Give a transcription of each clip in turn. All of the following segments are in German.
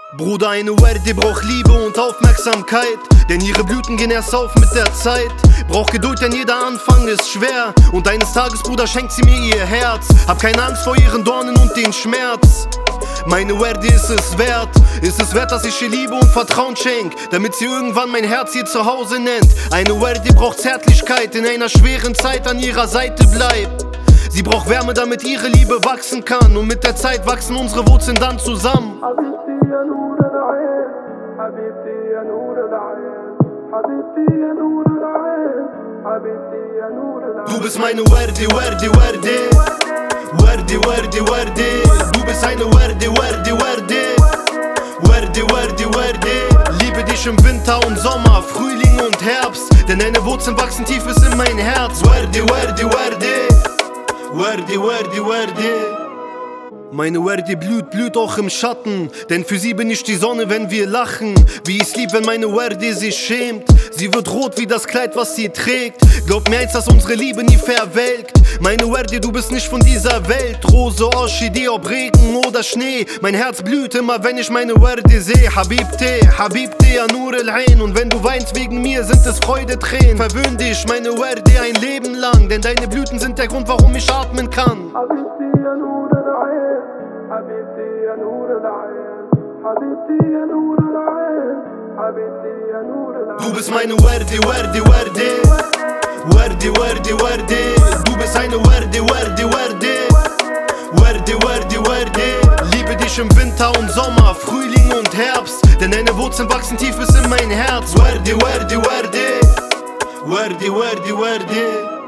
Bruder, eine Werde braucht Liebe und Aufmerksamkeit, denn ihre Blüten gehen erst auf mit der Zeit. Braucht Geduld, denn jeder Anfang ist schwer, und eines Tages, Bruder, schenkt sie mir ihr Herz. Hab keine Angst vor ihren Dornen und den Schmerz. Meine Werde ist es wert, dass ich ihr Liebe und Vertrauen schenk, damit sie irgendwann mein Herz ihr Zuhause nennt. Eine Werde braucht Zärtlichkeit, in einer schweren Zeit an ihrer Seite bleibt. Sie braucht Wärme, damit ihre Liebe wachsen kann, und mit der Zeit wachsen unsere Wurzeln dann zusammen. Du bist meine Werde, Werde, Werde. Werde, Werde, Werde. Du bist eine Werde, Werde, Werde. Werde, Werde, Werde. Liebe dich im Winter und Sommer, Frühling und Herbst, denn deine Wurzeln wachsen tief bis in mein Herz. Werde, Werde, Werde. Werde, Werde, Werde. Meine Werde blüht auch im Schatten, denn für sie bin ich die Sonne, wenn wir lachen. Wie ich's lieb, wenn meine Werde sich schämt. Sie wird rot wie das Kleid, was sie trägt. Glaub mir eins, dass unsere Liebe nie verwelkt. Meine Werde, du bist nicht von dieser Welt. Rose, Orchidee, ob Regen oder Schnee. Mein Herz blüht immer, wenn ich meine Werde sehe. Habibti, Habibti, ya Nur al-Ain. Und wenn du weinst wegen mir, sind es Freudetränen. Verwöhn dich, meine Werde, ein Leben lang, denn deine Blüten sind der Grund, warum ich atmen kann. حبيبتي يا نور العين حبيبتي يا نور العين حبيبتي يا نور العين حبيبتي يا نور العين. Du bist meine Werde, Werde, Werde. Werde, Werde, Werde. Du bist eine Werde, Werde, Werde. Werde, Werde, Werde. Liebe dich im Winter und Sommer, Frühling und Herbst, denn deine Wurzeln wachsen tief bis in mein Herz. Werde, Werde, Werde. Werde, Werde, Werde.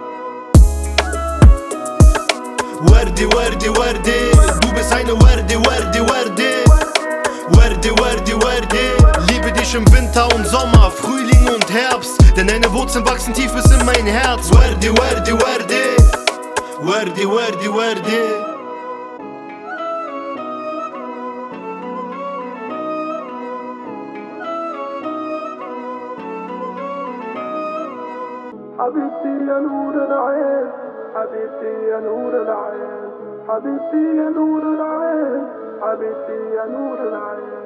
Werde, Werde, Werde. Du bist eine Werde, Werde, Werde. Werde, Werde, Werde. Liebe dich im Winter und Sommer, Frühling und Herbst, denn deine Wurzeln wachsen tief bis in mein Herz. Werde, Werde, Werde. Werde, Werde, Werde. حبيبتي يا نور العين حبيبتي يا نور العين حبيبتي يا نور العين حبيبتي يا نور العين.